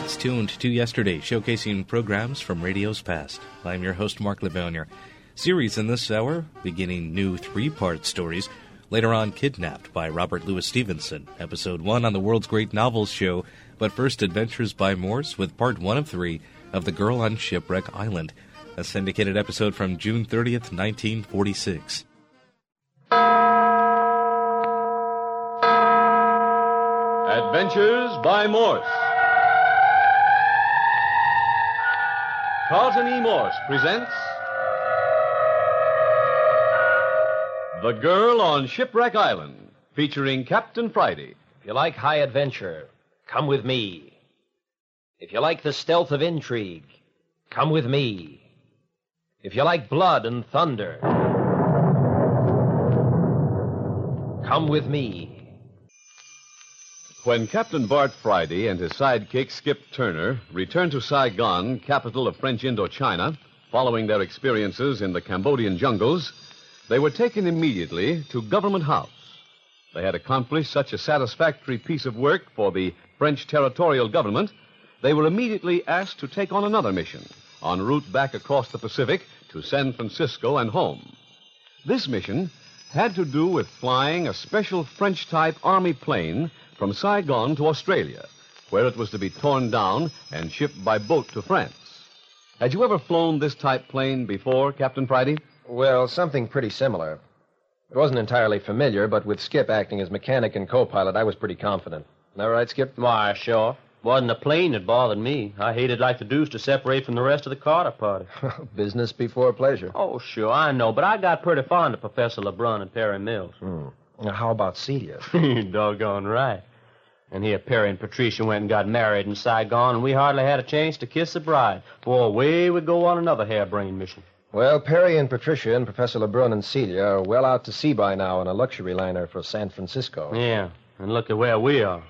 It's Tuned to Yesterday, showcasing programs from radio's past. I'm your host, Mark Livonier. Series in this hour, beginning new 3-part stories. Later on, Kidnapped by Robert Louis Stevenson, Episode 1 on the World's Great Novels show. But first, Adventures by Morse with Part 1 of 3 of The Girl on Shipwreck Island, a syndicated episode from June 30th, 1946. Adventures by Morse. Carlton E. Morse presents The Girl on Shipwreck Island, featuring Captain Friday. If you like high adventure, come with me. If you like the stealth of intrigue, come with me. If you like blood and thunder, come with me. When Captain Bart Friday and his sidekick Skip Turner returned to Saigon, capital of French Indochina, following their experiences in the Cambodian jungles, they were taken immediately to Government House. They had accomplished such a satisfactory piece of work for the French territorial government, they were immediately asked to take on another mission, en route back across the Pacific to San Francisco and home. This mission had to do with flying a special French-type Army plane from Saigon to Australia, where it was to be torn down and shipped by boat to France. Had you ever flown this type plane before, Captain Friday? Well, something pretty similar. It wasn't entirely familiar, but with Skip acting as mechanic and co-pilot, I was pretty confident. Isn't that right, Skip? Why, sure. Wasn't the plane that bothered me. I hated like the deuce to separate from the rest of the Carter party. Business before pleasure. Oh, sure, I know, but I got pretty fond of Professor LeBrun and Perry Mills. Now, how about Celia? Doggone right. And here Perry and Patricia went and got married in Saigon, and we hardly had a chance to kiss the bride. Boy, away we go on another harebrained mission. Well, Perry and Patricia and Professor LeBrun and Celia are well out to sea by now on a luxury liner for San Francisco. Yeah, and look at where we are.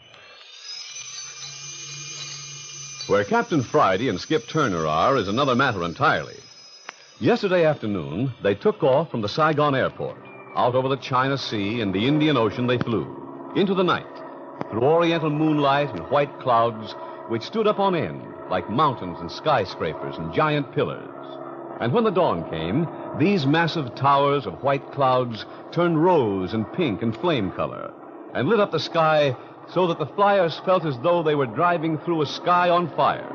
Where Captain Friday and Skip Turner are is another matter entirely. Yesterday afternoon, they took off from the Saigon airport. Out over the China Sea and the Indian Ocean they flew, into the night, through oriental moonlight and white clouds which stood up on end like mountains and skyscrapers and giant pillars. And when the dawn came, these massive towers of white clouds turned rose and pink and flame color and lit up the sky so that the flyers felt as though they were driving through a sky on fire.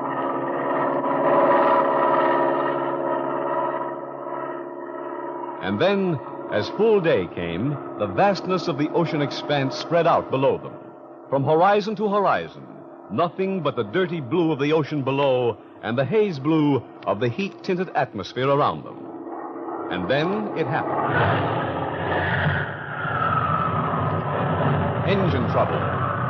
And then, as full day came, the vastness of the ocean expanse spread out below them. From horizon to horizon, nothing but the dirty blue of the ocean below and the haze blue of the heat-tinted atmosphere around them. And then it happened. Engine trouble.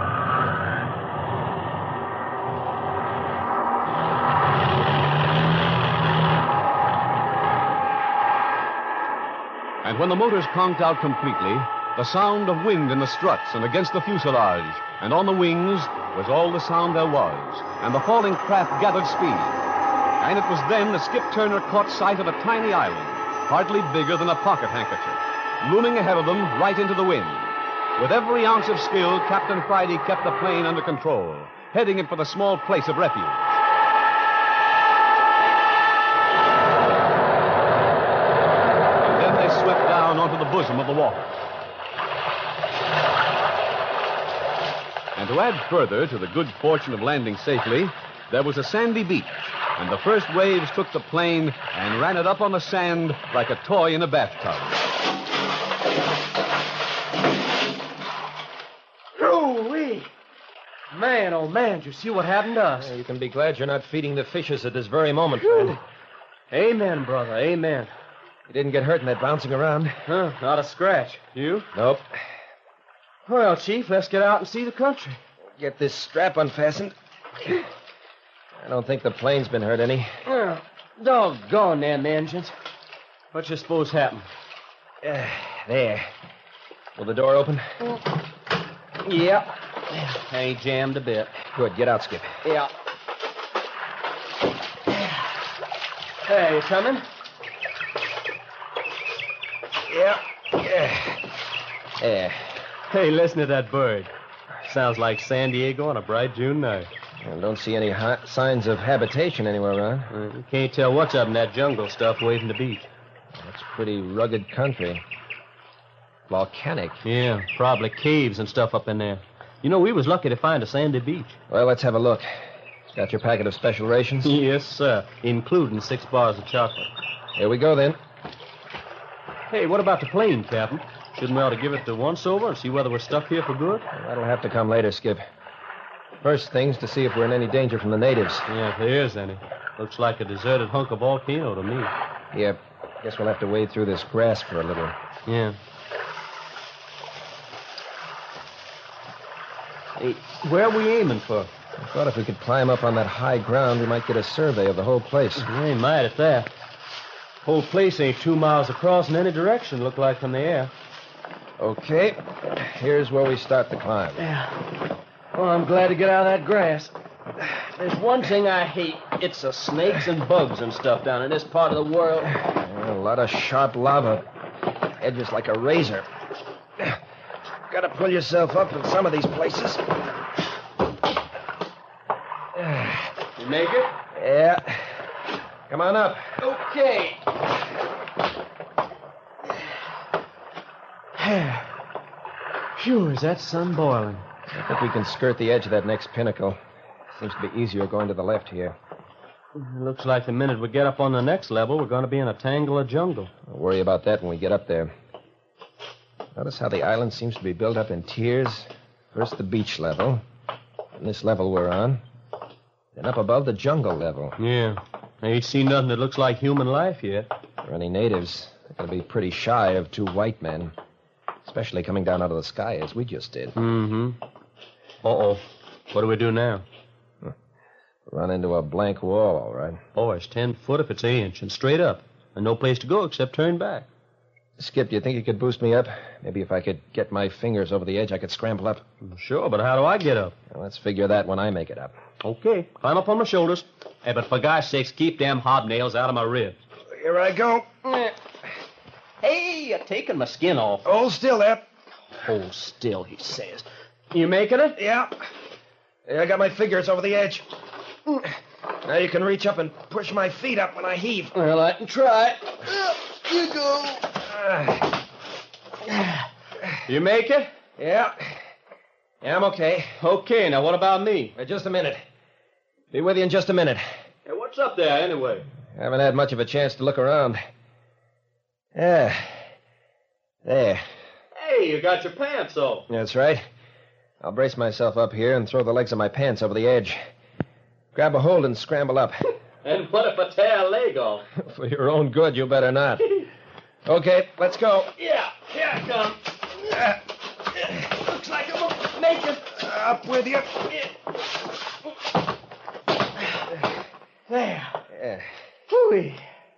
And when the motors conked out completely, the sound of wind in the struts and against the fuselage and on the wings was all the sound there was, and the falling craft gathered speed. And it was then that Skip Turner caught sight of a tiny island, hardly bigger than a pocket handkerchief, looming ahead of them right into the wind. With every ounce of skill, Captain Friday kept the plane under control, heading it for the small place of refuge. And then they swept down onto the bosom of the water. And to add further to the good fortune of landing safely, there was a sandy beach, and the first waves took the plane and ran it up on the sand like a toy in a bathtub. Ooh-wee! Man, oh man, did you see what happened to us? You can be glad you're not feeding the fishes at this very moment, friend. Amen, brother, amen. You didn't get hurt in that bouncing around? Huh, not a scratch. You? Nope. Well, Chief, let's get out and see the country. Get this strap unfastened. I don't think the plane's been hurt any. Well, doggone them engines. What you suppose happened? There. Will the door open? Yep. Ain't jammed a bit. Good. Get out, Skip. Yeah. Hey, you coming? Yeah. There. Hey, listen to that bird. sounds like San Diego on a bright June night. I don't see any signs of habitation anywhere around. You can't tell what's up in that jungle stuff waving the beach. It's pretty rugged country. Volcanic. Yeah, probably caves and stuff up in there. You know, we was lucky to find a sandy beach. Well, let's have a look. Got your packet of special rations? Yes, sir. Including 6 bars of chocolate. Here we go, then. Hey, what about the plane, Captain? Shouldn't we ought to give it the once-over and see whether we're stuck here for good? That'll have to come later, Skip. First thing's to see if we're in any danger from the natives. Yeah, if there is any. Looks like a deserted hunk of volcano to me. Yep. Guess we'll have to wade through this grass for a little. Yeah. Hey, where are we aiming for? I thought if we could climb up on that high ground, we might get a survey of the whole place. We ain't mad at that. Whole place ain't 2 miles across in any direction, look like from the air. Okay. Here's where we start the climb. Yeah. Well, I'm glad to get out of that grass. There's one thing I hate. It's the snakes and bugs and stuff down in this part of the world. A lot of sharp lava. Edges like a razor. Gotta pull yourself up in some of these places. You make it? Yeah. Come on up. Okay. Phew, is that sun boiling? I think we can skirt the edge of that next pinnacle. Seems to be easier going to the left here. It looks like the minute we get up on the next level, we're going to be in a tangle of jungle. Don't worry about that when we get up there. Notice how the island seems to be built up in tiers. First the beach level, and this level we're on. Then up above the jungle level. Yeah. I ain't seen nothing that looks like human life yet. For any natives, they're going to be pretty shy of 2 white men. Especially coming down out of the sky as we just did. Mm-hmm. Uh-oh. What do we do now? Run into a blank wall, all right. Oh, it's 10 foot if it's an inch, and straight up. And no place to go except turn back. Skip, do you think you could boost me up? Maybe if I could get my fingers over the edge, I could scramble up. Sure, but how do I get up? Well, let's figure that when I make it up. Okay, climb up on my shoulders. Hey, but for God's sakes, keep them hobnails out of my ribs. Here I go. Hey, you're taking my skin off. Hold still there. Hold still, he says. You making it? Yeah. I got my fingers over the edge. Now you can reach up and push my feet up when I heave. Well, I can try. You go. You make it? Yeah. Yeah, I'm okay. Okay, now what about me? Just a minute. Be with you in just a minute. Hey, what's up there, anyway? Haven't had much of a chance to look around. Yeah. There. Hey, you got your pants off. That's right. I'll brace myself up here and throw the legs of my pants over the edge. Grab a hold and scramble up. And what if I tear a leg off? For your own good, you better not. Okay, let's go. Yeah, here I come. Looks like I'm gonna make it. Up with you. There. Yeah. Hooey.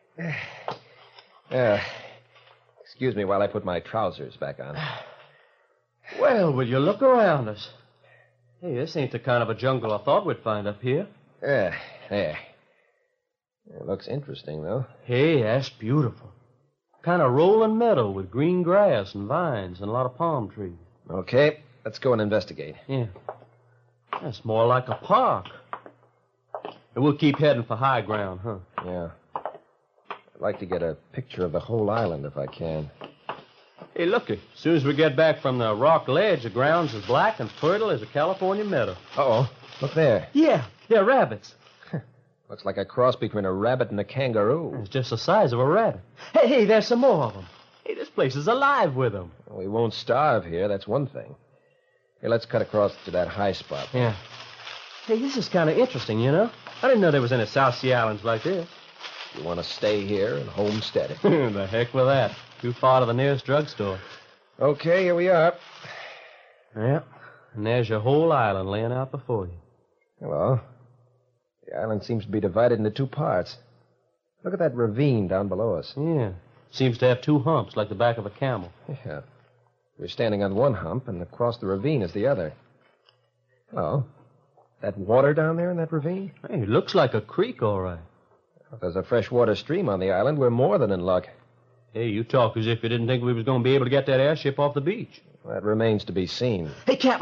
Excuse me while I put my trousers back on. Well, will you look around us? Hey, this ain't the kind of a jungle I thought we'd find up here. There. It looks interesting, though. Hey, that's beautiful. Kind of rolling meadow with green grass and vines and a lot of palm trees. Okay, let's go and investigate. Yeah. That's more like a park. And we'll keep heading for high ground, huh? Yeah. I'd like to get a picture of the whole island if I can. Hey, looky. As soon as we get back from the rock ledge, the ground's as black and fertile as a California meadow. Uh-oh. Look there. Yeah, they're rabbits. Looks like a cross between a rabbit and a kangaroo. It's just the size of a rabbit. Hey, there's some more of them. Hey, this place is alive with them. We won't starve here, that's one thing. Here, let's cut across to that high spot. Yeah. Hey, this is kind of interesting, you know? I didn't know there was any South Sea Islands like this. You want to stay here and homestead it? The heck with that. Too far to the nearest drugstore. Okay, here we are. Yeah. And there's your whole island laying out before you. Well, the island seems to be divided into 2 parts. Look at that ravine down below us. Yeah. Seems to have 2 humps like the back of a camel. Yeah. We're standing on one hump, and across the ravine is the other. Oh, that water down there in that ravine? Hey, it looks like a creek, all right. If there's a freshwater stream on the island, we're more than in luck. Hey, you talk as if you didn't think we was going to be able to get that airship off the beach. That remains to be seen. Hey, Captain.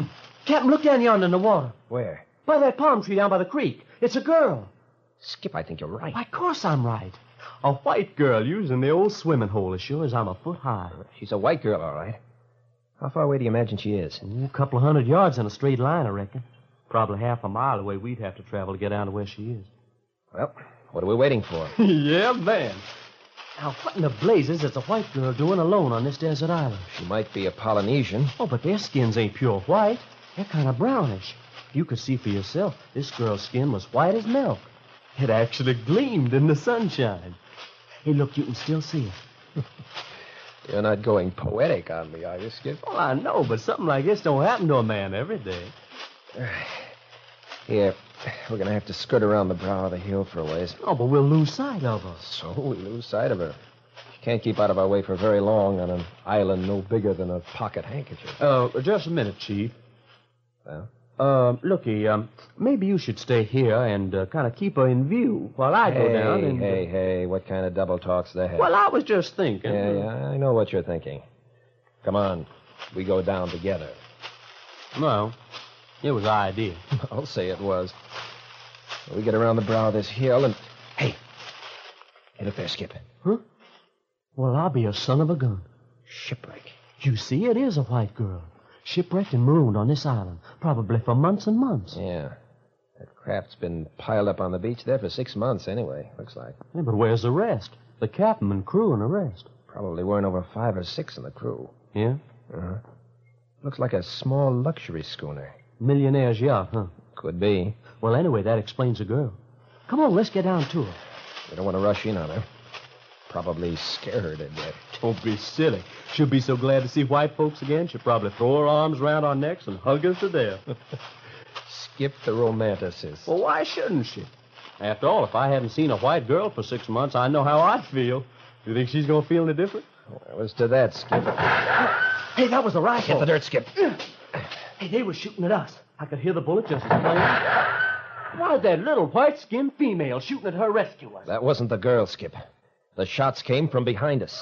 Captain, look down yonder in the water. Where? By that palm tree down by the creek. It's a girl. Skip, I think you're right. Why, of course I'm right. A white girl using the old swimming hole as sure as I'm a foot high. She's a white girl, all right. How far away do you imagine she is? A couple of 100 yards in a straight line, I reckon. Probably half a mile away we'd have to travel to get down to where she is. Well, what are we waiting for? Yeah, man. Now, what in the blazes is a white girl doing alone on this desert island? She might be a Polynesian. Oh, but their skins ain't pure white. They're kind of brownish. You could see for yourself, this girl's skin was white as milk. It actually gleamed in the sunshine. Hey, look, you can still see it. You're not going poetic on me, are you, Skip? Well, I know, but something like this don't happen to a man every day. Here, we're going to have to skirt around the brow of the hill for a ways. Oh, but we'll lose sight of her. So we lose sight of her. She can't keep out of our way for very long on an island no bigger than a pocket handkerchief. Just a minute, Chief. Well? Looky, maybe you should stay here and kind of keep her in view while I go down and... Hey, what kind of double talk's that? Well, I was just thinking. Yeah, I know what you're thinking. Come on, we go down together. Well, it was an idea. I'll say it was. We get around the brow of this hill and... Hey, look there, Skip. Huh? Well, I'll be a son of a gun. Shipwreck. You see, it is a white girl. Shipwrecked and marooned on this island, probably for months and months. Yeah. That craft's been piled up on the beach there for 6 months anyway, looks like. Yeah, but where's the rest? The captain and crew and the rest. Probably weren't over 5 or 6 in the crew. Yeah? Uh-huh. Looks like a small luxury schooner. Millionaire's yacht, huh? Could be. Well, anyway, that explains the girl. Come on, let's get down to her. We don't want to rush in on her. Probably scare her to death. Don't be silly. She'll be so glad to see white folks again, she'll probably throw her arms around our necks and hug us to death. Skip the romanticist. Well, why shouldn't she? After all, if I hadn't seen a white girl for 6 months, I know how I'd feel. You think she's going to feel any different? Well, as to that, Skip. Hey, that was a rifle. Get the dirt, Skip. Hey, they were shooting at us. I could hear the bullet just as plain. Why, that little white-skinned female shooting at her rescuers. That wasn't the girl, Skip. The shots came from behind us.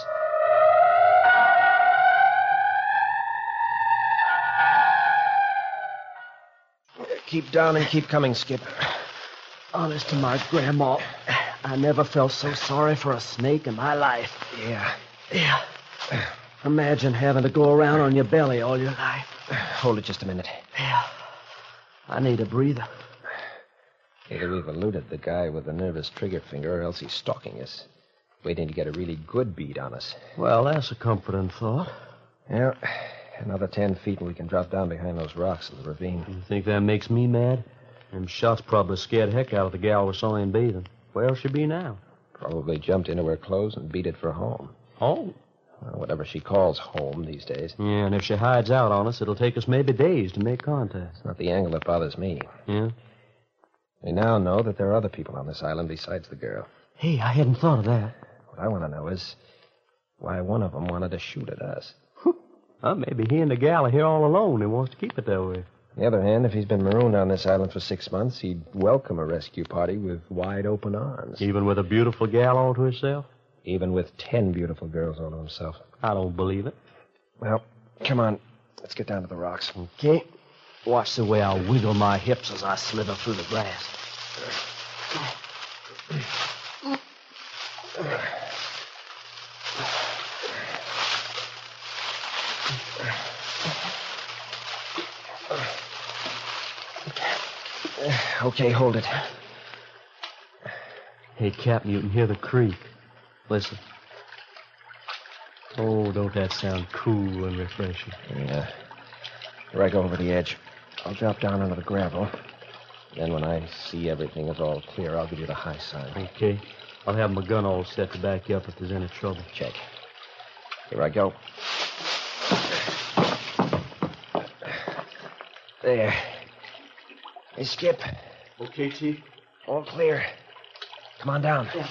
Keep down and keep coming, Skip. Honest to my grandma, I never felt so sorry for a snake in my life. Yeah. Imagine having to go around on your belly all your life. Hold it just a minute. Yeah. I need a breather. Either we've eluded the guy with the nervous trigger finger or else he's stalking us. Waiting to get a really good bead on us. Well, that's a comforting thought. Yeah. Another 10 feet and we can drop down behind those rocks in the ravine. You think that makes me mad? Them shots probably scared heck out of the gal we saw him bathing. Where'll she be now? Probably jumped into her clothes and beat it for home. Home? Well, whatever she calls home these days. Yeah, and if she hides out on us, it'll take us maybe days to make contact. It's not the angle that bothers me. Yeah? We now know that there are other people on this island besides the girl. Hey, I hadn't thought of that. What I want to know is why one of them wanted to shoot at us. Well, maybe he and the gal are here all alone and wants to keep it that way. On the other hand, if he's been marooned on this island for 6 months, he'd welcome a rescue party with wide open arms. Even with a beautiful gal all to herself? Even with 10 beautiful girls all to himself. I don't believe it. Well, come on. Let's get down to the rocks. Okay. Watch the way I wiggle my hips as I slither through the grass. Okay, hold it. Hey, Captain, you can hear the creek. Listen. Oh, don't that sound cool and refreshing? Yeah. Here I go over the edge. I'll drop down onto the gravel. Then when I see everything is all clear, I'll give you the high sign. Okay. I'll have my gun all set to back you up if there's any trouble. Check. Here I go. There. Hey, Skip. Okay, Chief. All clear. Come on down. Yeah.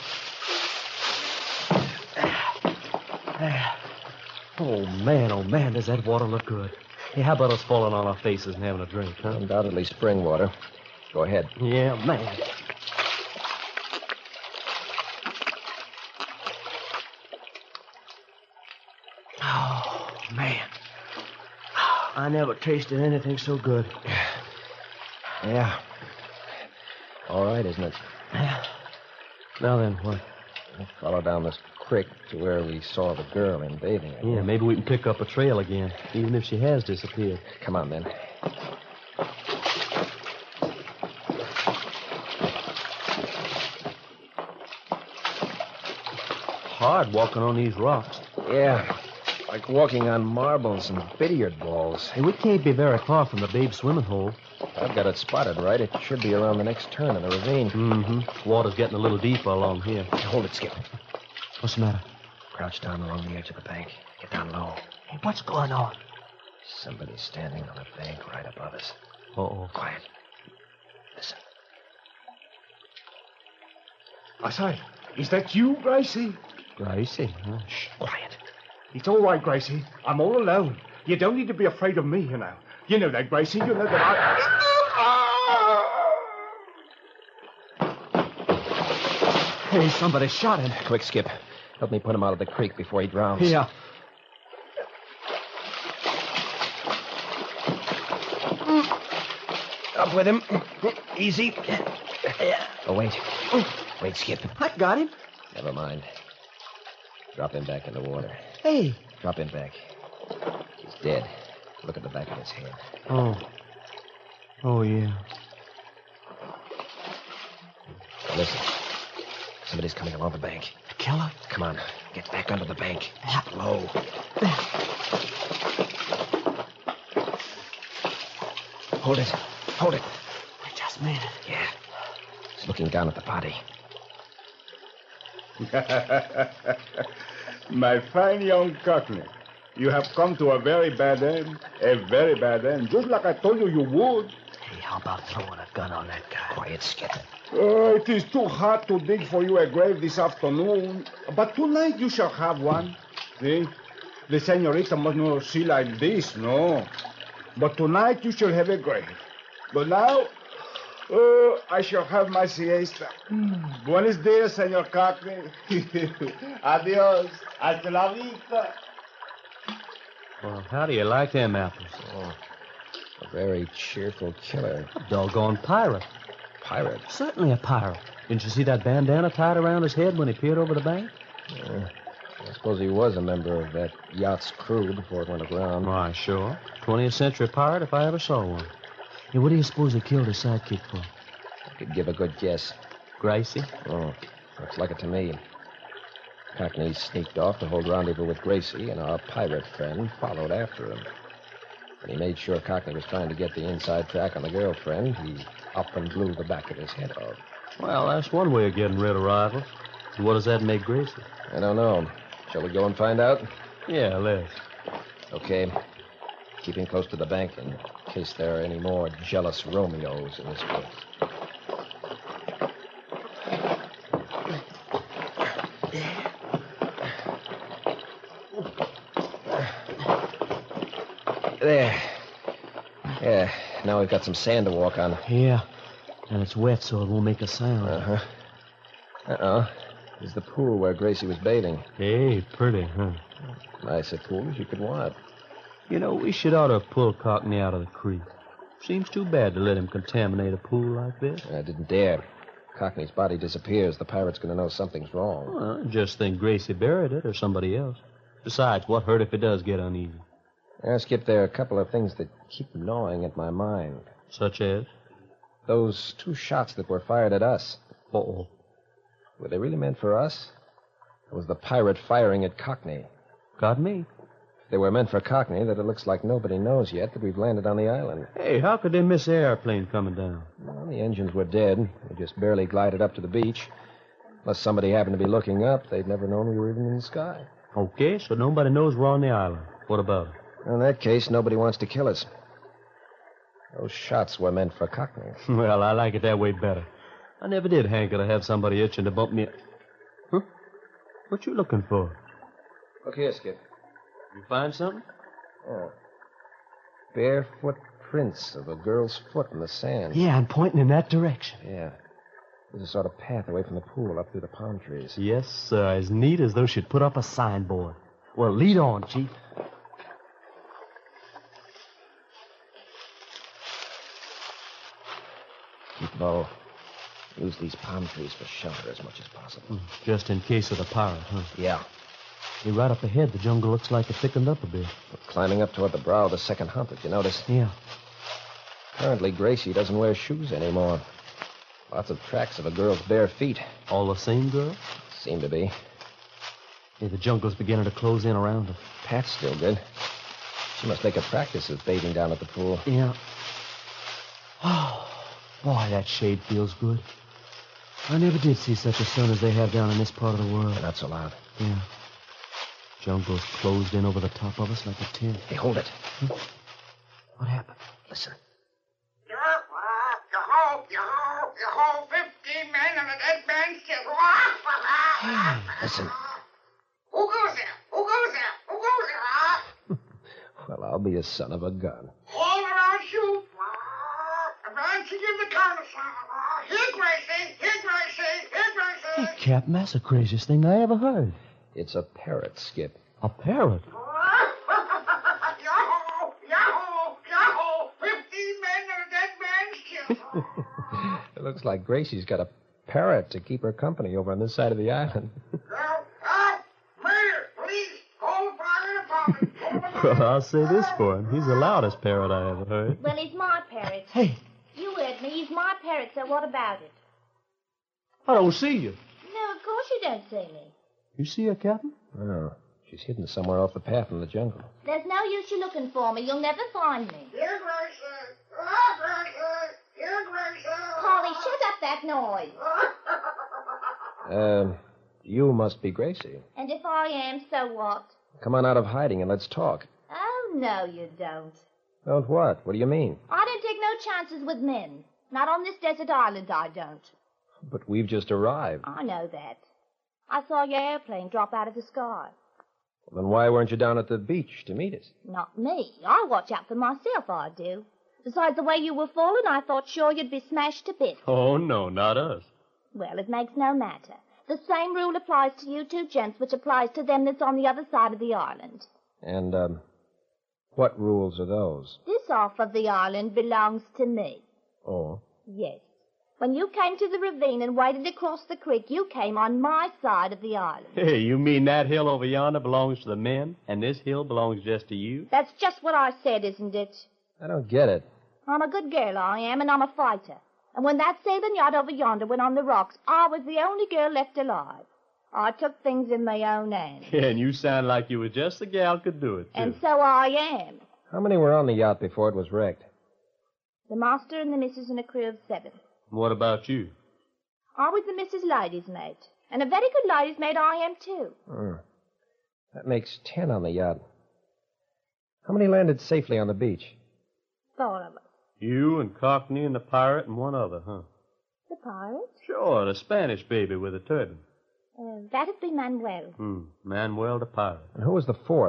Oh, man, does that water look good. Hey, how about us falling on our faces and having a drink, huh? Undoubtedly spring water. Go ahead. Yeah, man. Oh, man. I never tasted anything so good. Yeah. All right, isn't it? Now then, what? We'll follow down this creek to where we saw the girl in bathing. Yeah, maybe we can pick up a trail again, even if she has disappeared. Come on, then. Hard walking on these rocks. Yeah, like walking on marbles and billiard balls. Hey, we can't be very far from the babe swimming hole. I've got it spotted right. It should be around the next turn in the ravine. Mm-hmm. Water's getting a little deeper along here. Hold it, Skip. What's the matter? Crouch down along the edge of the bank. Get down low. Hey, what's going on? Somebody's standing on the bank right above us. Uh-oh. Quiet. Listen. I say, is that you, Gracie? Gracie, huh? Shh, quiet. It's all right, Gracie. I'm all alone. You don't need to be afraid of me, you know. You know that, Gracie. You know that Hey, somebody shot him. Quick, Skip. Help me put him out of the creek before he drowns. Yeah. Up with him. Easy. Oh, wait. Wait, Skip. I got him. Never mind. Drop him back in the water. Hey. Drop him back. He's dead. Look at the back of his head. Oh. Oh, yeah. Now listen. Somebody's coming along the bank. The killer? Come on. Get back under the bank. Low. Hold it. Hold it. We just made it. Yeah. He's looking down at the body. My fine young Cockney, you have come to a very bad end. A very bad end. Just like I told you would. Hey, how about throwing a gun on that guy? Quiet, Skip. It is too hot to dig for you a grave this afternoon. But tonight you shall have one. See? The senorita must not see like this, no. But tonight you shall have a grave. But now, I shall have my siesta. Buenos dias, Senor Cockney. Adios. Hasta la vista. Well, how do you like them apples? Oh, a very cheerful killer. A doggone pirate. Pirate? Certainly a pirate. Didn't you see that bandana tied around his head when he peered over the bank? Yeah. I suppose he was a member of that yacht's crew before it went aground. Why, sure. 20th century pirate if I ever saw one. Hey, what do you suppose he killed his sidekick for? I could give a good guess. Gracie? Oh, looks like it to me. Cockney sneaked off to hold rendezvous with Gracie, and our pirate friend followed after him. When he made sure Cockney was trying to get the inside track on the girlfriend, he up and blew the back of his head off. Well, that's one way of getting rid of rivals. What does that make Gracie? I don't know. Shall we go and find out? Yeah, let's. Okay. Keeping close to the bank in case there are any more jealous Romeos in this place. There. Yeah, now we've got some sand to walk on. Yeah, and it's wet, so it won't make a sound. Uh-huh. Uh-oh. There's the pool where Gracie was bathing. Hey, pretty, huh? Nice a pool as you could want. You know, we should ought to pull Cockney out of the creek. Seems too bad to let him contaminate a pool like this. I didn't dare. Cockney's body disappears. The pirate's going to know something's wrong. Well, I just think Gracie buried it or somebody else. Besides, what hurt if it does get uneasy? Skip, there are a couple of things that keep gnawing at my mind. Such as? Those 2 shots that were fired at us. Uh-oh. Were they really meant for us? Or was the pirate firing at Cockney? Got me. If they were meant for Cockney, then it looks like nobody knows yet that we've landed on the island. Hey, how could they miss the airplane coming down? Well, the engines were dead. We just barely glided up to the beach. Unless somebody happened to be looking up, they'd never known we were even in the sky. Okay, so nobody knows we're on the island. What about it? In that case, nobody wants to kill us. Those shots were meant for Cockney. Well, I like it that way better. I never did hanker to have somebody itching to bump me. Huh? What you looking for? Look here, Skip. You find something? Oh. Barefoot prints of a girl's foot in the sand. Yeah, I'm pointing in that direction. Yeah. There's a sort of path away from the pool up through the palm trees. Yes, sir. As neat as though she'd put up a signboard. Well, lead on, Chief. Bo, use these palm trees for shelter as much as possible. Just in case of the pirate, huh? Yeah. Hey, right up ahead, the jungle looks like it thickened up a bit. We're climbing up toward the brow of the second hump, did you notice? Yeah. Apparently, Gracie doesn't wear shoes anymore. Lots of tracks of a girl's bare feet. All the same girl? Seem to be. Hey, the jungle's beginning to close in around her. Pat's still good. She must make a practice of bathing down at the pool. Yeah. Oh, boy, that shade feels good. I never did see such a sun as they have down in this part of the world. They're not so loud. Yeah. Jungle's closed in over the top of us like a tent. Hey, hold it. What happened? Listen. Yo-ho, 15 men and a dead man's killed. Listen. Who goes there? Who goes there? Who goes there? Well, I'll be a son of a gun. All around shoot. A man should give the countersign. Here, Gracie. Here, Gracie. Here, Gracie. Hey, Captain, that's the craziest thing I ever heard. It's a parrot, Skip. A parrot? Yahoo! Yahoo! Yahoo! 15 men and a dead man's killed. It looks like Gracie's got a parrot to keep her company over on this side of the island. Mayor, police, call the fire department. Well, I'll say this for him. He's the loudest parrot I ever heard. Well, he's my parrot. Hey, You heard me. He's my parrot, so what about it? I don't see you. No, of course you don't see me. You see her, Captain? Oh, she's hidden somewhere off the path in the jungle. There's no use you looking for me. You'll never find me. Here, Gracie. Gracie. Here, Gracie. Polly, shut up that noise. You must be Gracie. And if I am, so what? Come on out of hiding and let's talk. Oh, no, you don't. Don't what? What do you mean? I don't take no chances with men. Not on this desert island, I don't. But we've just arrived. I know that. I saw your airplane drop out of the sky. Well, then why weren't you down at the beach to meet us? Not me. I watch out for myself, I do. Besides, the way you were falling, I thought sure you'd be smashed to bits. Oh, no, not us. Well, it makes no matter. The same rule applies to you two gents, which applies to them that's on the other side of the island. And, what rules are those? This half of the island belongs to me. Oh. Yes. When you came to the ravine and waded across the creek, you came on my side of the island. Hey, you mean that hill over yonder belongs to the men, and this hill belongs just to you? That's just what I said, isn't it? I don't get it. I'm a good girl, I am, and I'm a fighter. And when that sailing yacht over yonder went on the rocks, I was the only girl left alive. I took things in my own hands. Yeah, and you sound like you were just the gal could do it, too. And so I am. How many were on the yacht before it was wrecked? The master and the missus and a crew of 7. What about you? I was the missus' lady's maid. And a very good lady's maid I am, too. That makes 10 on the yacht. How many landed safely on the beach? 4 of us. You and Cockney and the pirate and one other, huh? The pirate? Sure, the Spanish baby with a turban. That'd be Manuel. Manuel the pirate. And who was the fourth?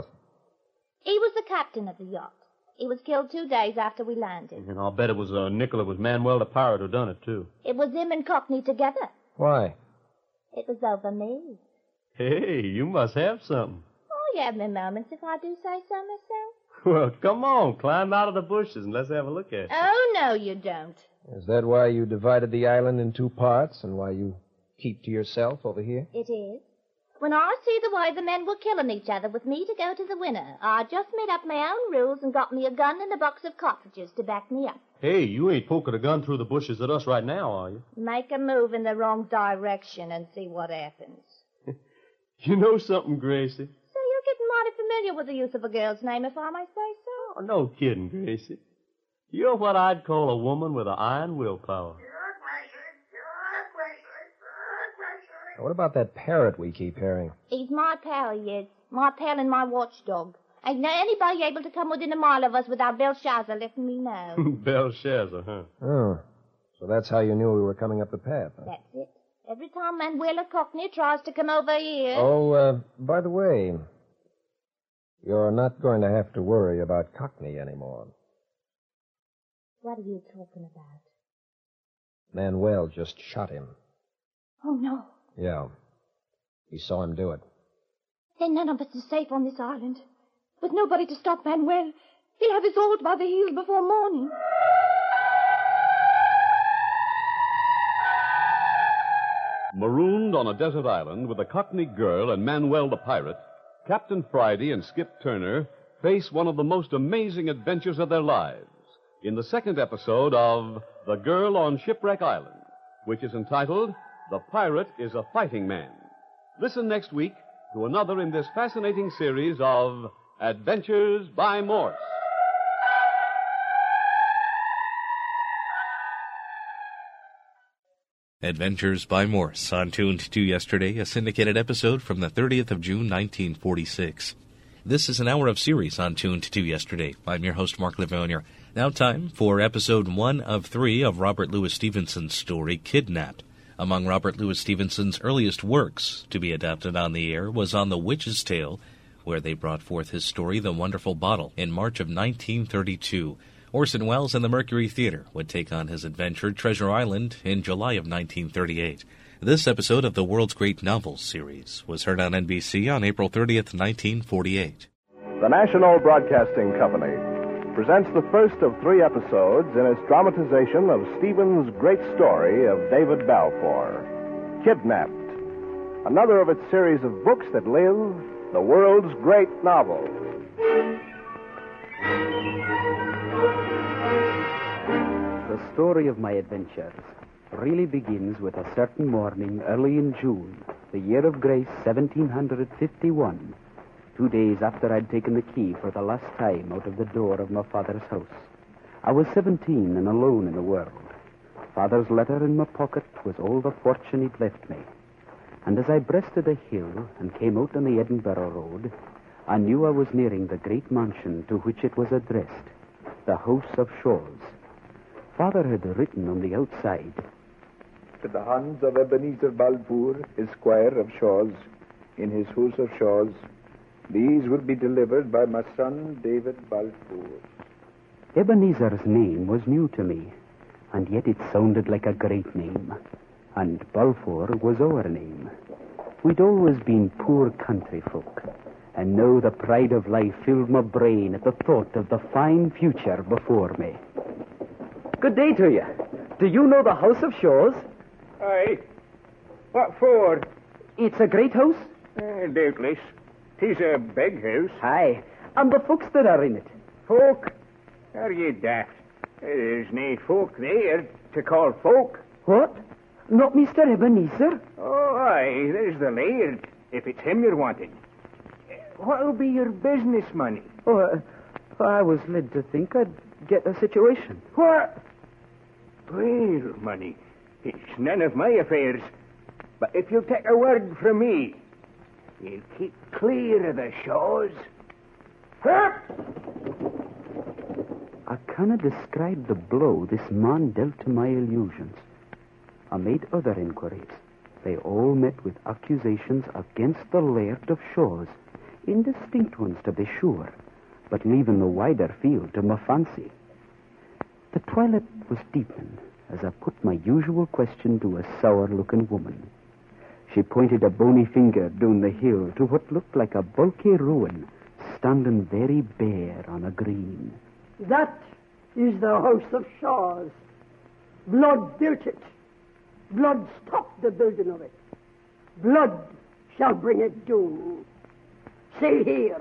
He was the captain of the yacht. He was killed 2 days after we landed. And I'll bet it was Nicola was Manuel the pirate who done it, too. It was him and Cockney together. Why? It was over me. Hey, you must have something. I have my moments, if I do say so myself. Well, come on, climb out of the bushes and let's have a look at it. Oh, no, you don't. Is that why you divided the island in 2 parts and why you keep to yourself over here? It is. When I see the way the men were killing each other with me to go to the winner, I just made up my own rules and got me a gun and a box of cartridges to back me up. Hey, you ain't poking a gun through the bushes at us right now, are you? Make a move in the wrong direction and see what happens. You know something, Gracie? So you're getting mighty familiar with the use of a girl's name, if I may say so. Oh, no kidding, Gracie. You're what I'd call a woman with an iron willpower. What about that parrot we keep hearing? He's my pal, he is. My pal and my watchdog. Ain't anybody able to come within a mile of us without Belshazzar letting me know. Belshazzar, huh? Oh, so that's how you knew we were coming up the path, huh? That's it. Every time Manuel or Cockney tries to come over here... Oh, by the way, you're not going to have to worry about Cockney anymore. What are you talking about? Manuel just shot him. Oh, no. Yeah. He saw him do it. Then none of us is safe on this island. With nobody to stop Manuel, he'll have us all by the heels before morning. Marooned on a desert island with a Cockney girl and Manuel the pirate, Captain Friday and Skip Turner face one of the most amazing adventures of their lives in the second episode of The Girl on Shipwreck Island, which is entitled The Pirate is a Fighting Man. Listen next week to another in this fascinating series of Adventures by Morse. Adventures by Morse on Tuned to Yesterday, a syndicated episode from the 30th of June, 1946. This is an hour of series on Tuned to Yesterday. I'm your host, Mark Livonia. Now time for episode 1 of 3 of Robert Louis Stevenson's story, Kidnapped. Among Robert Louis Stevenson's earliest works to be adapted on the air was On the Witch's Tale, where they brought forth his story, The Wonderful Bottle, in March of 1932. Orson Welles and the Mercury Theater would take on his adventure, Treasure Island, in July of 1938. This episode of the World's Great Novels series was heard on NBC on April 30th, 1948. The National Broadcasting Company presents the first of 3 episodes in its dramatization of Stevens' great story of David Balfour, Kidnapped, another of its series of books that live, the world's great novel. The story of my adventures really begins with a certain morning early in June, the year of grace 1751, 2 days after I'd taken the key for the last time out of the door of my father's house. I was 17 and alone in the world. Father's letter in my pocket was all the fortune he'd left me. And as I breasted a hill and came out on the Edinburgh Road, I knew I was nearing the great mansion to which it was addressed, the House of Shaws. Father had written on the outside, "To the hands of Ebenezer Balfour, Esquire of Shaws, in his House of Shaws. These will be delivered by my son, David Balfour." Ebenezer's name was new to me, and yet it sounded like a great name. And Balfour was our name. We'd always been poor country folk, and now the pride of life filled my brain at the thought of the fine future before me. Good day to you. Do you know the House of Shaws? Aye. What for? It's a great house. Doubtless. 'Tis a big house. Aye. And the folks that are in it. Folk? Are ye daft? There's nae folk there to call folk. What? Not Mr. Ebenezer? Oh, aye, there's the laird, if it's him you're wanting. What'll be your business money? Oh, I was led to think I'd get a situation. What? Well, money, it's none of my affairs. But if you'll take a word from me, you'll keep clear of the Shaws. Hup! I cannot describe the blow this man dealt to my illusions. I made other inquiries. They all met with accusations against the Laird of Shaws, indistinct ones to be sure, but leaving the wider field to my fancy. The twilight was deepening as I put my usual question to a sour-looking woman. She pointed a bony finger down the hill to what looked like a bulky ruin standing very bare on a green. That is the House of Shaws. Blood built it. Blood stopped the building of it. Blood shall bring it doom. See here.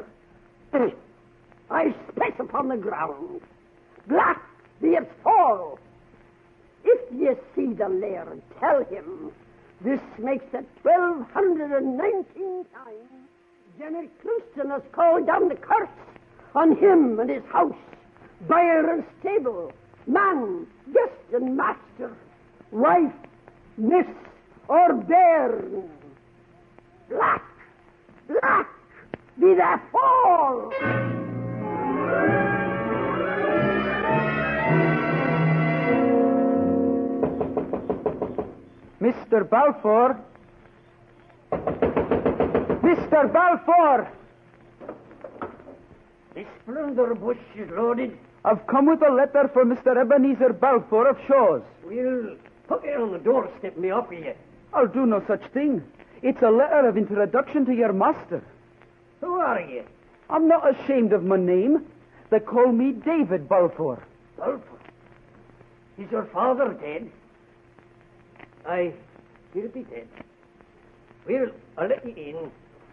I spit upon the ground. Black be its fall. If ye see the laird, tell him this makes it 1,219 times Jenny Clouston has called down the curse on him and his house, buyer and stable, man, guest and master, wife, miss, or bairn. Black, black be their fall. Mr. Balfour! Mr. Balfour! This blunderbuss is loaded. I've come with a letter for Mr. Ebenezer Balfour of Shaws. We'll put it on the doorstep, me offer you. I'll do no such thing. It's a letter of introduction to your master. Who are you? I'm not ashamed of my name. They call me David Balfour. Balfour? Is your father dead? He'll be dead. Well, I'll let you in.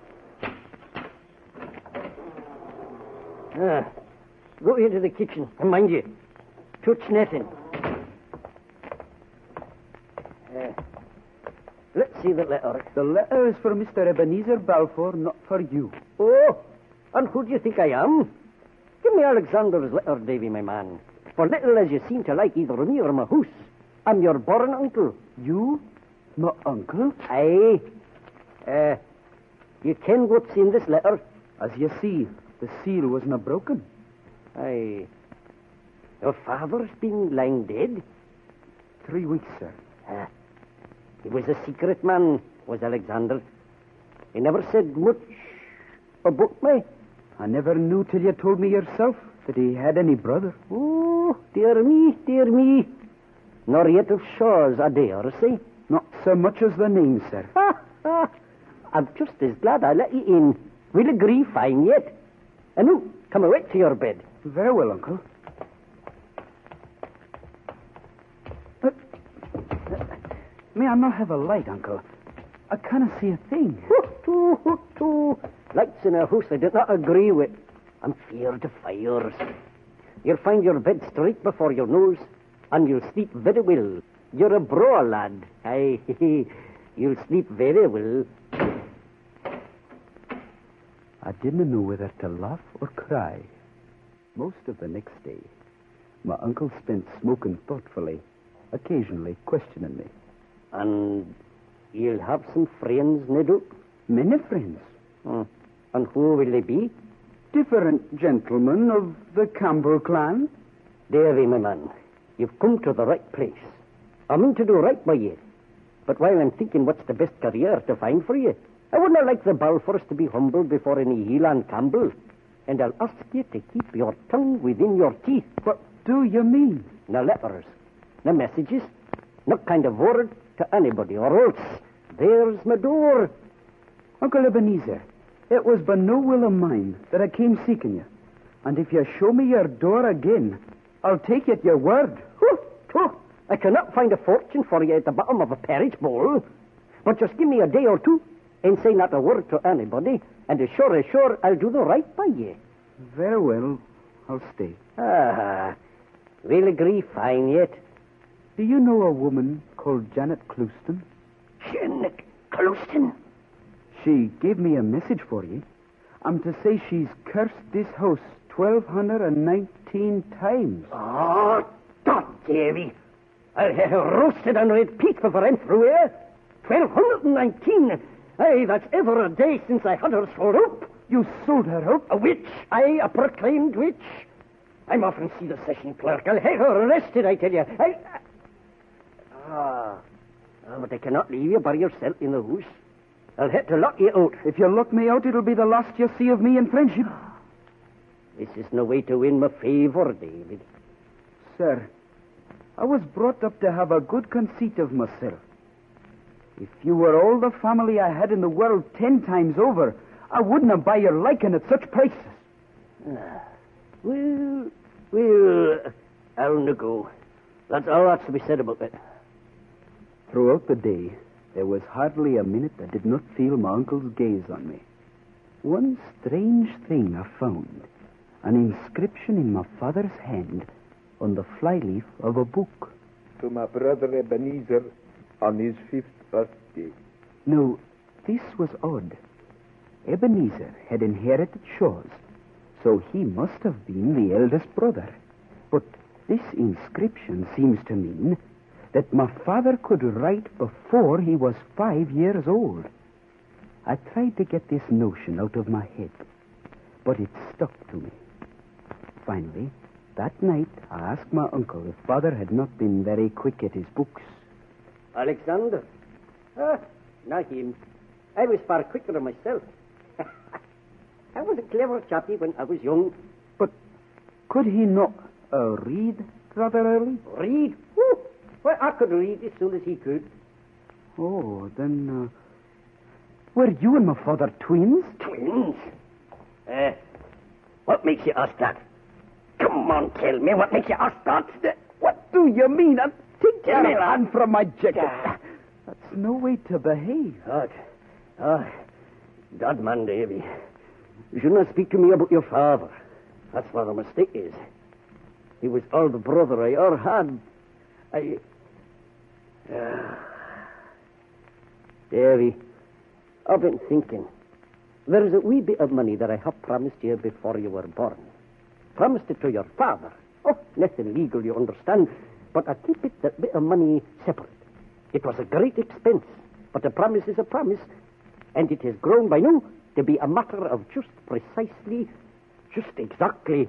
Go into the kitchen, and mind you, touch nothing. Let's see the letter. The letter is for Mr. Ebenezer Balfour, not for you. Oh, and who do you think I am? Give me Alexander's letter, Davy, my man. For little as you seem to like either me or my house, I'm your born uncle. You? My uncle? Aye. You ken what's in this letter? As you see, the seal wasn't broken. Aye. Your father's been lying dead? 3 weeks, sir. He was a secret man, was Alexander. He never said much about me. I never knew till you told me yourself that he had any brother. Oh, dear me, dear me. Nor yet of Shaw's, I dare say. Not so much as the name, sir. I'm just as glad I let you in. We'll agree fine yet. And now, come away to your bed. Very well, Uncle. May I not have a light, Uncle? I can't see a thing. Lights in a house I do not agree with. I'm feared of fires. You'll find your bed straight before your nose, and you'll sleep very well. You're a braw lad. Aye, you'll sleep very well. I didn't know whether to laugh or cry. Most of the next day, my uncle spent smoking thoughtfully, occasionally questioning me. And you'll have some friends, Nedu? Many friends. And who will they be? Different gentlemen of the Campbell clan. Davy, my man, you've come to the right place. I mean to do right by you. But while I'm thinking what's the best career to find for you, I wouldn't like the Balfours to be humbled before any Heelan Campbell. And I'll ask you to keep your tongue within your teeth. What do you mean? No letters, no messages, no kind of word to anybody, or else there's my door. Uncle Ebenezer, it was by no will of mine that I came seeking you. And if you show me your door again, I'll take you at your word. I cannot find a fortune for you at the bottom of a porridge bowl. But just give me a day or two and say not a word to anybody, and as sure, I'll do the right by you. Very well, I'll stay. We'll agree fine yet. Do you know a woman called Janet Clouston? Janet Clouston? She gave me a message for you. I'm to say she's cursed this house 1,219 times. Oh, God, Davy. I'll have her roasted on red peat before I'm through here. 1,219. Aye, that's ever a day since I had her sold up. You sold her up? A witch. Aye, a proclaimed witch. I'm off and see the session clerk. I'll have her arrested, I tell you. But I cannot leave you by yourself in the house. I'll have to lock you out. If you lock me out, it'll be the last you see of me in friendship. This is no way to win my favor, David. Sir, I was brought up to have a good conceit of myself. If you were all the family I had in the world 10 times over, I wouldn't have buy your liking at such prices. Well, I'll no go. That's all that's to be said about it. Throughout the day, there was hardly a minute I did not feel my uncle's gaze on me. One strange thing I found, an inscription in my father's hand on the flyleaf of a book. To my brother Ebenezer on his 5th birthday. No, this was odd. Ebenezer had inherited Shaw's, so he must have been the eldest brother. But this inscription seems to mean that my father could write before he was 5 years old. I tried to get this notion out of my head, but it stuck to me. Finally, that night, I asked my uncle if father had not been very quick at his books. Alexander? Not him. I was far quicker myself. I was a clever chappie when I was young. But could he not read rather early? Read? Well, I could read as soon as he could. Oh, then, were you and my father twins? Twins? What makes you ask that? Come on, tell me, what makes you ask that? What do you mean? Take Tell your hand from my jacket. That's no way to behave. God, man, Davy. You should not speak to me about your father. That's where the mistake is. He was all the brother I ever had. Davy, I've been thinking. There is a wee bit of money that I have promised you before you were born. Promised it to your father. Oh, nothing legal, you understand. But I keep that bit of money separate. It was a great expense, but a promise is a promise. And it has grown by now to be a matter of just exactly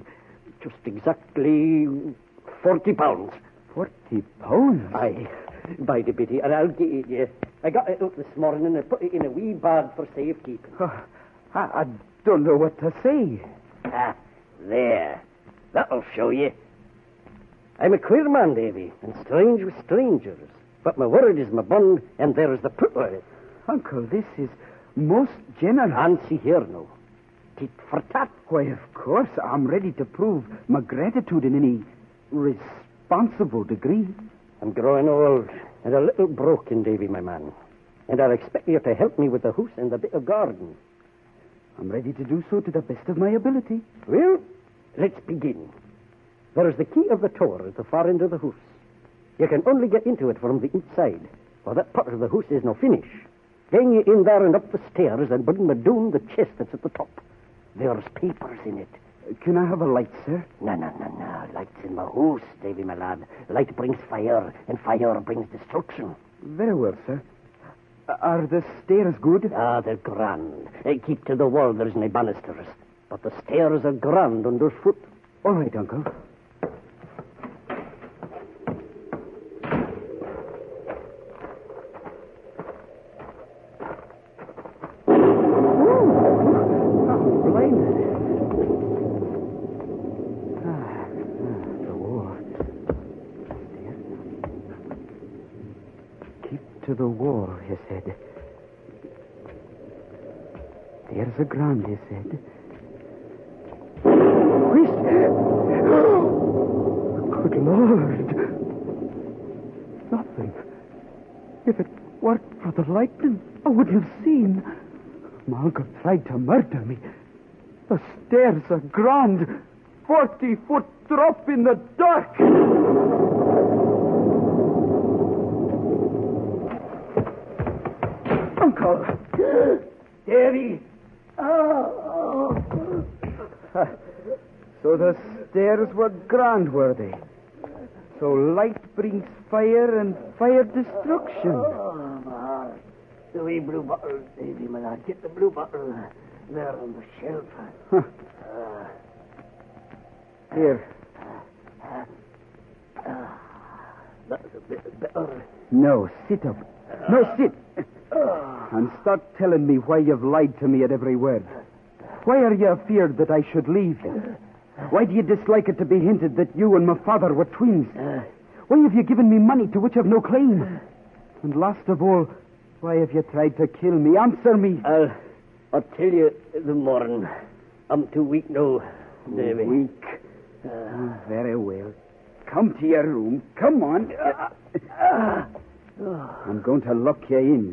40 pounds. 40 pounds? Aye, by the biddy, and I'll give it you. I got it out this morning and put it in a wee bag for safekeeping. I don't know what to say. There. That'll show you. I'm a queer man, Davy, and strange with strangers. But my word is my bond, and there's the proof of it. Uncle, this is most generous. Fancy here now. Tit for tat. Why, of course, I'm ready to prove my gratitude in any responsible degree. I'm growing old and a little broken, Davy, my man. And I'll expect you to help me with the house and the bit of garden. I'm ready to do so to the best of my ability. Well, let's begin. There is the key of the tower at the far end of the house. You can only get into it from the inside, for that part of the house is no finish. Gang you in there and up the stairs and bring me down the chest that's at the top. There's papers in it. Can I have a light, sir? No. Light's in my house, Davy, my lad. Light brings fire, and fire brings destruction. Very well, sir. Are the stairs good? They're grand. Keep to the wall, there's no banisters. But the stairs are grand underfoot. All right, Uncle. To the wall, he said. There's the ground, he said. Good Lord. Nothing. If it weren't for the lightning, I wouldn't have seen. My uncle tried to murder me. The stairs are grand. 40-foot drop in the dark. Uncle! Davy! So the stairs were grand, were they? So light brings fire and fire destruction. The wee blue bottle, Davy, my lad. Get the blue bottle there on the shelf. Here. That's a bit better. No, sit up. No, sit. And start telling me why you've lied to me at every word. Why are you afeard that I should leave? Why do you dislike it to be hinted that you and my father were twins? Why have you given me money to which I've no claim? And last of all, why have you tried to kill me? Answer me. I'll tell you in the morning. I'm too weak now, Davy. Weak? Very well. Come to your room. Come on. I'm going to lock you in.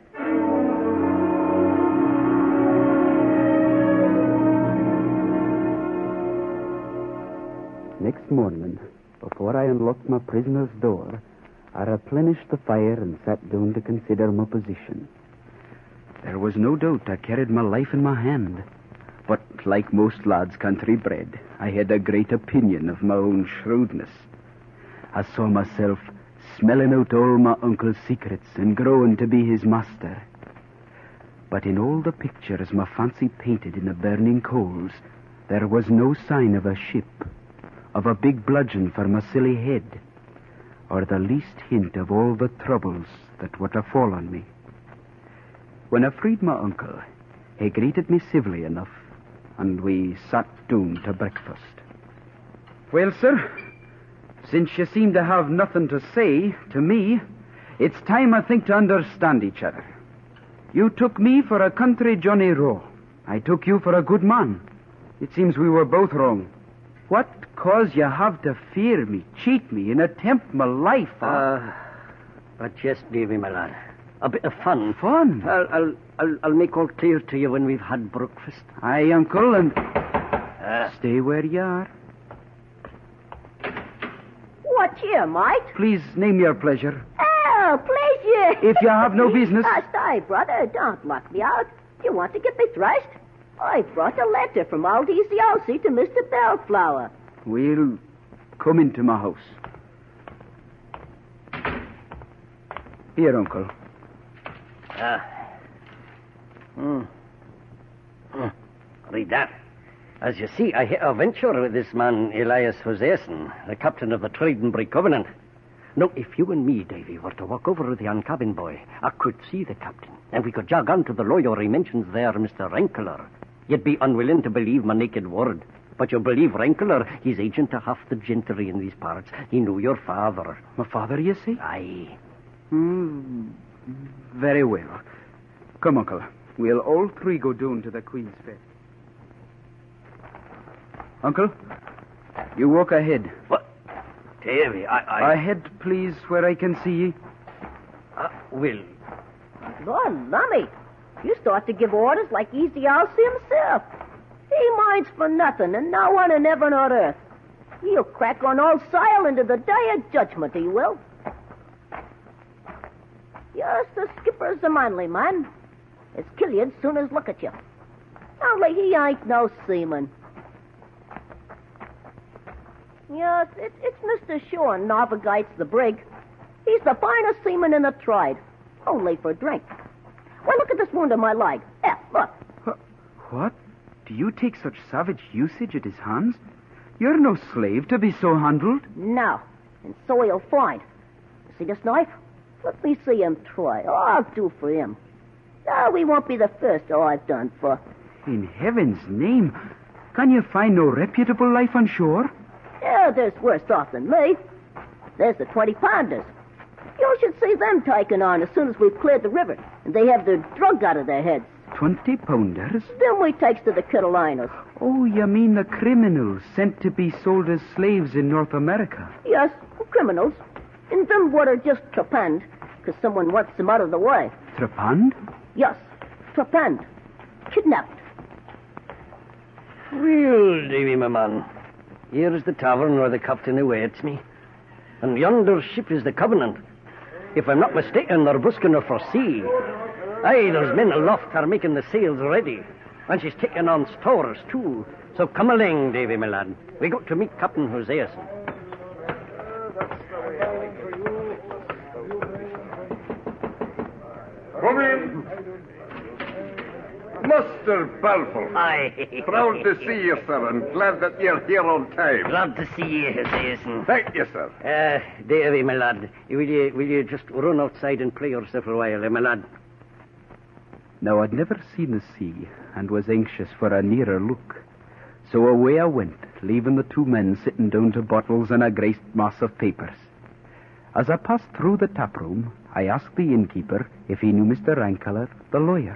Next morning, before I unlocked my prisoner's door, I replenished the fire and sat down to consider my position. There was no doubt I carried my life in my hand. But like most lads country bred, I had a great opinion of my own shrewdness. I saw myself smelling out all my uncle's secrets and growing to be his master. But in all the pictures my fancy painted in the burning coals, there was no sign of a ship, of a big bludgeon for my silly head, or the least hint of all the troubles that were to fall on me. When I freed my uncle, he greeted me civilly enough, and we sat down to breakfast. Well, sir, since you seem to have nothing to say to me, it's time, I think, to understand each other. You took me for a country Johnny Rowe. I took you for a good man. It seems we were both wrong. What cause you have to fear me, cheat me, and attempt my life? A jest, Davy, my lad. A bit of fun. Fun? I'll make all clear to you when we've had breakfast. Aye, Uncle, and stay where you are. What here, mate? Please name your pleasure. Oh, pleasure. If you have no business. Stay, brother. Don't lock me out. You want to get me thrashed? I brought a letter from old Easy Elsie to Mr. Bellflower. We'll come into my house. Here, Uncle. Read that. As you see, I hit a venture with this man, Elias Hoseason, the captain of the Tradenbury Covenant. Now, if you and me, Davy, were to walk over with the cabin boy, I could see the captain, and we could jog on to the lawyer he mentions there, Mr. Rankler. You'd be unwilling to believe my naked word, but you'll believe Rankler. He's agent to half the gentry in these parts. He knew your father. My father, you see? Aye. Very well. Come, Uncle. We'll all three go down to the Queen's Fair. Uncle, you walk ahead. What? Davy, I... Ahead, please, where I can see ye. Will. Lord, lummy. You start to give orders like Easy Elsie himself. He minds for nothing and no one in heaven or earth. He'll crack on old Sile into the day of judgment, he will. Yes, the skipper's a manly man. As kill you as soon as look at you. Only he ain't no seaman. Yes, it's Mr. Shorn navigates the brig. He's the finest seaman in the trade. Only for drink. Well, look at this wound on my leg. Look. What? Do you take such savage usage at his hands? You're no slave to be so handled. No, and so he'll find. You see this knife? Let me see him try. I'll do for him. No, we won't be the first I've done for. In heaven's name, can you find no reputable life on shore? Yeah, there's worse off than me. There's the 20-pounders. You should see them taken on as soon as we've cleared the river, and they have the drug out of their heads. 20-pounders? Then we takes to the Carolinas. Oh, you mean the criminals sent to be sold as slaves in North America? Yes, criminals. And them what are just trepanned, because someone wants them out of the way. Trepanned? Yes, trepanned. Kidnapped. Well, Davy, my man, here's the tavern where the captain awaits me. And yonder ship is the Covenant. If I'm not mistaken, they're busking her for sea. Aye, there's men aloft are making the sails ready. And she's taking on stores, too. So come along, Davy, my lad. We got to meet Captain Hoseason. Come in. Master Balfour. Aye. Proud to see you, sir, and glad that you're here on time. Glad to see you, Hoseason. Thank you, sir. Davy, my lad, will you just run outside and play yourself a while, my lad? Now, I'd never seen the sea and was anxious for a nearer look. So away I went, leaving the two men sitting down to bottles and a graced mass of papers. As I passed through the tap room, I asked the innkeeper if he knew Mr. Rankler, the lawyer.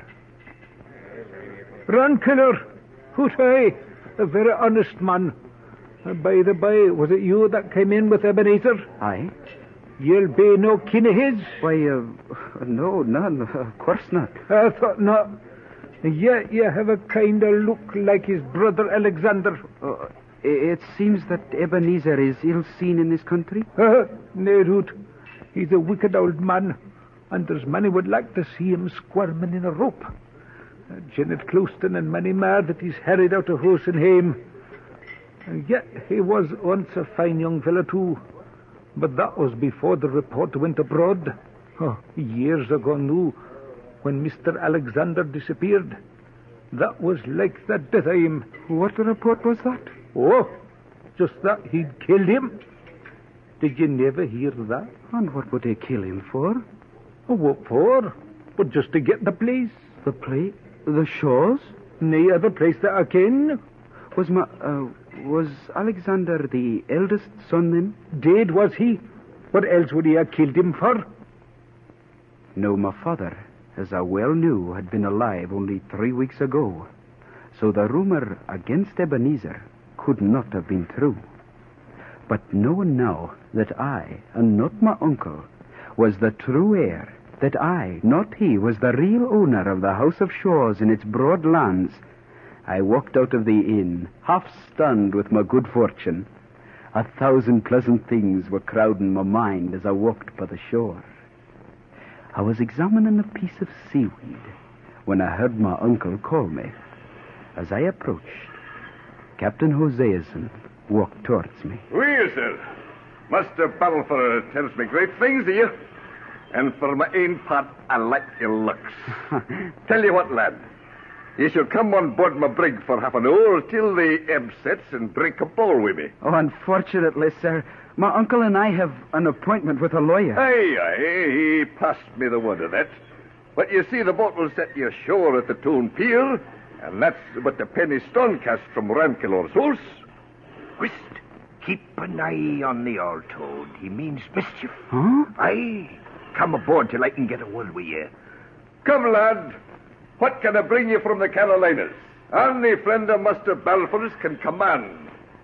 Rankler, who's I? A very honest man. By the by, was it you that came in with Ebenezer? Aye. You'll be no kin of his? Why, no, none. Of course not. I thought not. Yet you have a kind of look like his brother Alexander. It seems that Ebenezer is ill seen in this country. Nay, Root. He's a wicked old man, and there's many would like to see him squirming in a rope. Janet Clouston and many more that he's harried out of house and hame. And yet he was once a fine young fellow too. But that was before the report went abroad. Years ago now, when Mr. Alexander disappeared. That was like the death of him. What report was that? Oh, just that he'd killed him. Did you never hear that? And what would they kill him for? What for? But just to get the place. The place? The Shaws? Nay other place that I ken. Was Alexander the eldest son then? Dead was he. What else would he have killed him for? No, my father, as I well knew, had been alive only 3 weeks ago. So the rumor against Ebenezer could not have been true. But knowing now that I, and not my uncle, was the true heir, that I, not he, was the real owner of the House of Shaws in its broad lands, I walked out of the inn, half stunned with my good fortune. 1,000 pleasant things were crowding my mind as I walked by the shore. I was examining a piece of seaweed when I heard my uncle call me. As I approached, Captain Hoseason walked towards me. Oui, sir. Master Balfour tells me great things of you. And for my own part, I like your looks. Tell you what, lad. You shall come on board my brig for half an hour till the ebb sets and drink a bowl with me. Oh, unfortunately, sir, my uncle and I have an appointment with a lawyer. Aye, he passed me the word of that. But you see, the boat will set you ashore at the Toon Pier, and that's but a penny stone cast from Rankilore's house. Whist, keep an eye on the old toad. He means mischief. Huh? Aye, come aboard till I can get a word with you. Come, lad. What can I bring you from the Carolinas? Any friend of Master Balfour's can command.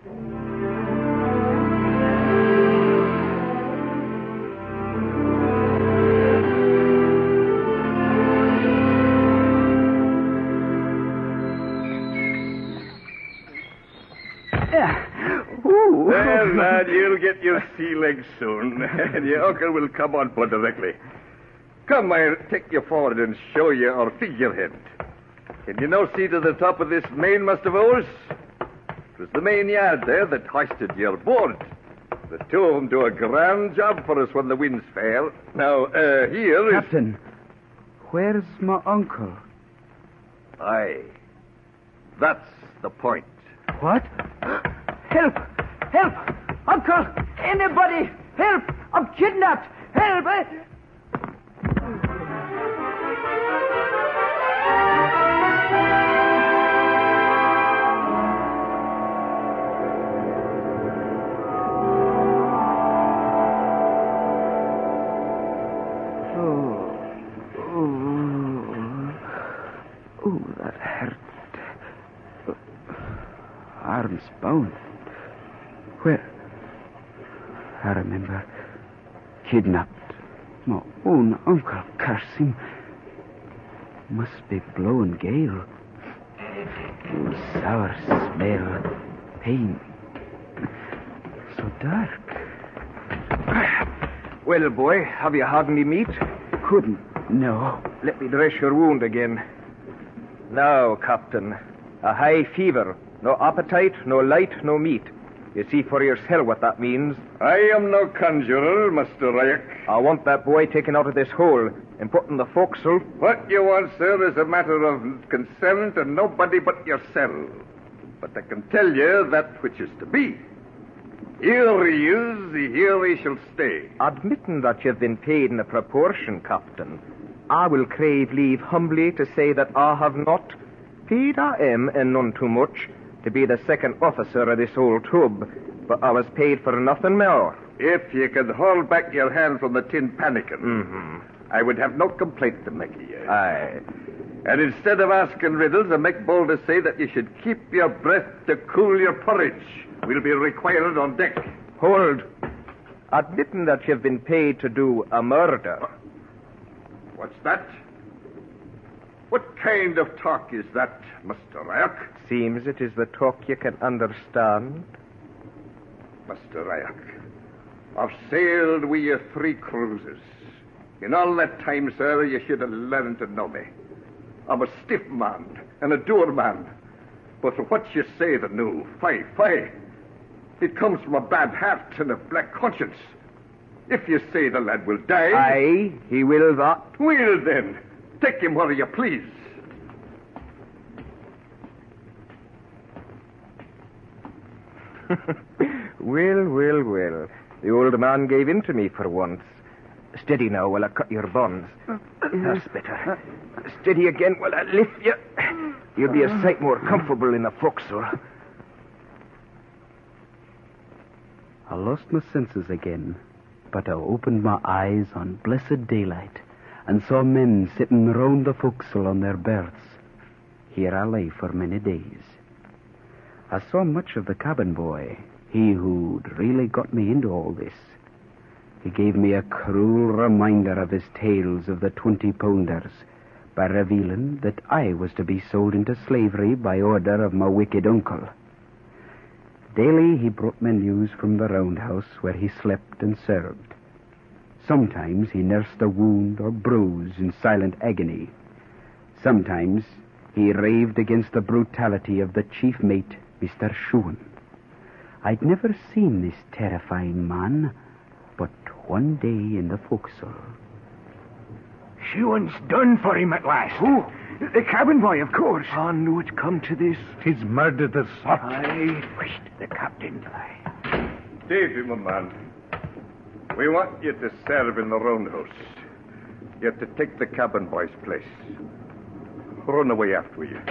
Well, lad, you'll get your sea legs soon, and your uncle will come on board directly. Come, I'll take you forward and show you our figurehead. Can you now see to the top of this mainmast of ours? It was the main yard there that hoisted your board. The two of them do a grand job for us when the winds fail. Now, here is... Captain, where's my uncle? Aye. That's the point. What? Help! Help! Uncle! Anybody! Help! I'm kidnapped! Help! Oh, that hurt. Arms bound. Where? I remember. Kidnapped. My own uncle, curse him. Must be blowing gale. Oh, sour smell. Pain. So dark. Well, boy, have you had any meat? Couldn't. No. Let me dress your wound again. Now, Captain, a high fever. No appetite, no light, no meat. You see for yourself what that means. I am no conjurer, Master Ryak. I want that boy taken out of this hole and put in the forecastle. What you want, sir, is a matter of concern to nobody but yourself. But I can tell you that which is to be. Here he is, here he shall stay. Admitting that you've been paid in a proportion, Captain, I will crave leave humbly to say that I have not. Paid I am, and none too much, to be the second officer of this old tub, but I was paid for nothing more. If you could hold back your hand from the tin pannikin, I would have no complaint to make of you. Aye. And instead of asking riddles, I make bold to say that you should keep your breath to cool your porridge. We'll be required on deck. Hold. Admitting that you've been paid to do a murder. What's that? What kind of talk is that, Mr. Ryak? Seems it is the talk you can understand. Mr. Ryak, I've sailed with you 3 cruises. In all that time, sir, you should have learned to know me. I'm a stiff man and a dour man. But for what you say the new, fie. It comes from a bad heart and a black conscience. If you say the lad will die... Aye, he will that. Well, then, take him where you please. Well. The old man gave in to me for once. Steady now while I cut your bonds. That's better. Steady again while I lift you. You'll be a sight more comfortable in the forecastle. I lost my senses again, but I opened my eyes on blessed daylight and saw men sitting round the forecastle on their berths. Here I lay for many days. I saw much of the cabin boy, he who'd really got me into all this. He gave me a cruel reminder of his tales of the 20-pounders by revealing that I was to be sold into slavery by order of my wicked uncle. Daily he brought me news from the roundhouse where he slept and served. Sometimes he nursed a wound or bruise in silent agony. Sometimes he raved against the brutality of the chief mate, Mr. Schuon. I'd never seen this terrifying man, but one day in the forecastle. Schuon's done for him at last. Who? The cabin boy, of course. I knew it'd come to this. He's murdered the sot. I wished the captain. Davy, my man, we want you to serve in the roundhouse. You have to take the cabin boy's place. Run away after you.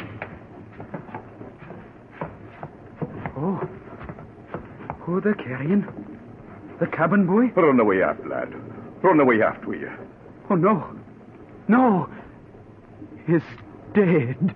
Oh. Who they're carrying? The cabin boy? Run away after, lad. Run away after you. Oh, no. No. He's dead.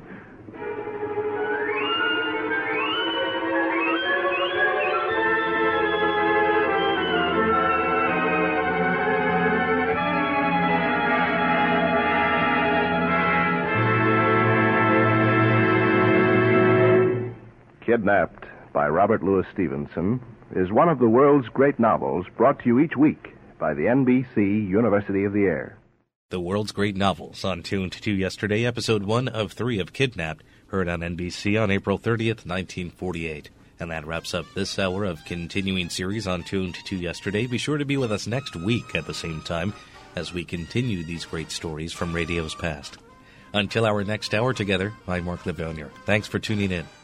Kidnapped by Robert Louis Stevenson is one of the world's great novels brought to you each week by the NBC University of the Air. The World's Great Novels on Tuned to Yesterday, Episode 1 of 3 of Kidnapped, heard on NBC on April 30th, 1948. And that wraps up this hour of continuing series on Tuned to Yesterday. Be sure to be with us next week at the same time as we continue these great stories from radio's past. Until our next hour together, I'm Mark Livonier. Thanks for tuning in.